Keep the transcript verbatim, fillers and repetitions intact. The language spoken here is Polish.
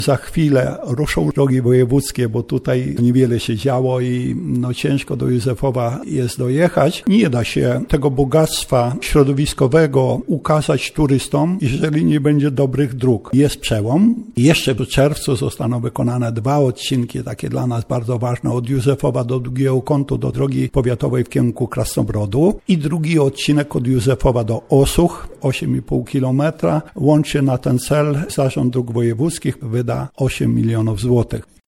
Za chwilę ruszą drogi wojewódzkie, bo tutaj niewiele się działo i no ciężko do Józefowa jest dojechać. Nie da się tego bogactwa środowiskowego ukazać turystom, jeżeli nie będzie dobrych dróg. Jest przełom. Jeszcze w czerwcu zostaną wykonane dwa odcinki, takie dla nas bardzo ważne, od Józefowa do Długiego Kątu, do drogi powiatowej w kierunku Krasnobrodu i drugi odcinek od Józefowa do Osuch, osiem i pół kilometra. Łącznie na ten cel Zarząd Dróg Wojewódzkich wyda osiem milionów złotych.